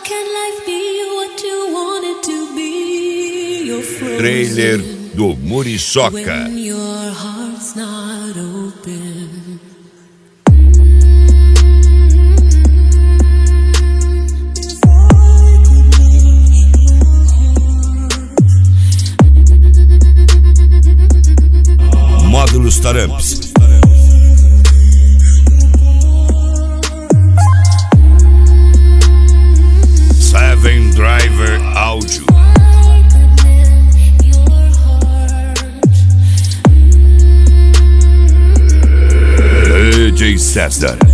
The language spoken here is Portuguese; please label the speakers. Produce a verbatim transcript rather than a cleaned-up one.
Speaker 1: Trailer do Muriçoca. Módulos Taramps. Seven Driver Áudio. D J César.